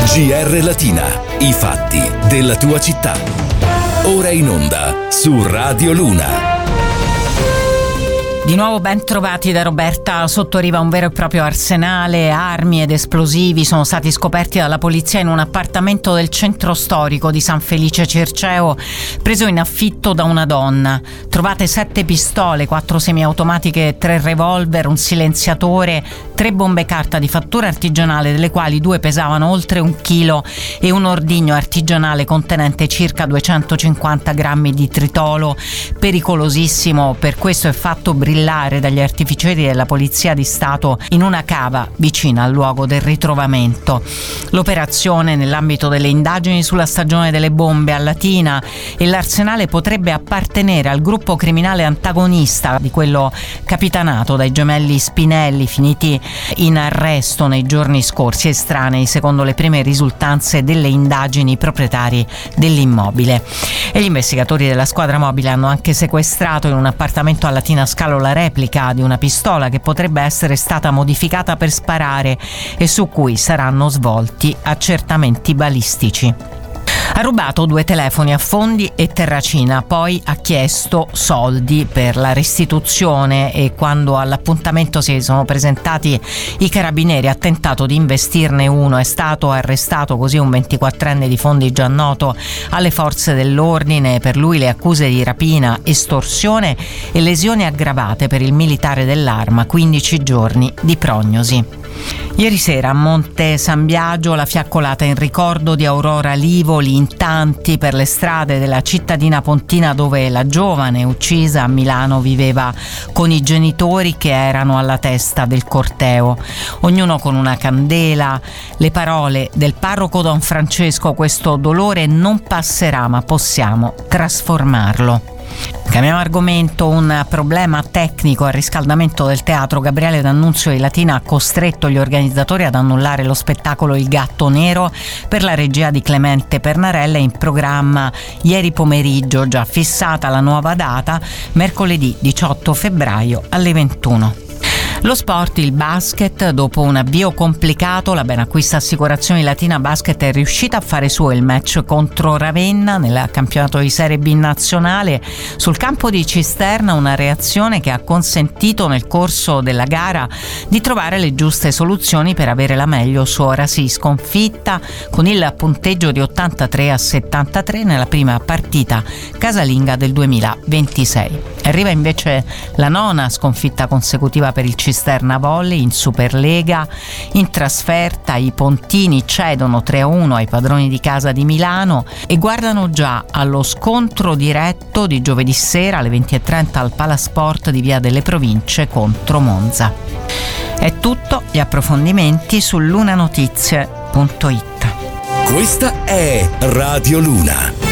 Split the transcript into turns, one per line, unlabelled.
GR Latina, i fatti della tua città. Ora in onda su Radio Luna.
Di nuovo ben trovati da Roberta. Sotto riva un vero e proprio arsenale, armi ed esplosivi sono stati scoperti dalla polizia in un appartamento del centro storico di San Felice Circeo, preso in affitto da una donna. Trovate 7 pistole, 4 semiautomatiche, 3 revolver, un silenziatore, 3 bombe carta di fattura artigianale, delle quali 2 pesavano oltre 1 chilo, e un ordigno artigianale contenente circa 250 grammi di tritolo, pericolosissimo. Per questo è fatto brillare dagli artificieri della Polizia di Stato in una cava vicina al luogo del ritrovamento. L'operazione nell'ambito delle indagini sulla stagione delle bombe a Latina, e l'arsenale potrebbe appartenere al gruppo criminale antagonista di quello capitanato dai gemelli Spinelli, finiti in arresto nei giorni scorsi, estranei secondo le prime risultanze delle indagini proprietari dell'immobile. E gli investigatori della squadra mobile hanno anche sequestrato in un appartamento a Latina Scalo la replica di una pistola che potrebbe essere stata modificata per sparare e su cui saranno svolti accertamenti balistici. Ha rubato 2 telefoni a Fondi e Terracina, poi ha chiesto soldi per la restituzione, e quando all'appuntamento si sono presentati i carabinieri ha tentato di investirne uno. È stato arrestato così un 24enne di Fondi già noto alle forze dell'ordine. Per lui le accuse di rapina, estorsione e lesioni aggravate per il militare dell'arma, 15 giorni di prognosi. Ieri sera a Monte San Biagio la fiaccolata in ricordo di Aurora Livoli, in tanti per le strade della cittadina pontina dove la giovane uccisa a Milano viveva con i genitori che erano alla testa del corteo, ognuno con una candela. Le parole del parroco Don Francesco: questo dolore non passerà ma possiamo trasformarlo. Cambiamo argomento. Un problema tecnico al riscaldamento del teatro Gabriele D'Annunzio di Latina ha costretto gli organizzatori ad annullare lo spettacolo Il Gatto Nero per la regia di Clemente Pernarella, in programma ieri pomeriggio, già fissata la nuova data, mercoledì 18 febbraio alle 21. Lo sport, il basket. Dopo un avvio complicato, la Benacquista Assicurazioni Latina Basket è riuscita a fare suo il match contro Ravenna nel campionato di Serie B nazionale. Sul campo di Cisterna una reazione che ha consentito nel corso della gara di trovare le giuste soluzioni per avere la meglio su Orasi, sconfitta con il punteggio di 83-73 nella prima partita casalinga del 2026. Arriva invece la 9ª sconfitta consecutiva per il Cisterna Volley in Superlega. In trasferta i pontini cedono 3-1 ai padroni di casa di Milano e guardano già allo scontro diretto di giovedì sera alle 20:30 al Palasport di Via delle Province contro Monza. È tutto, gli approfondimenti su lunanotizie.it.
Questa è Radio Luna.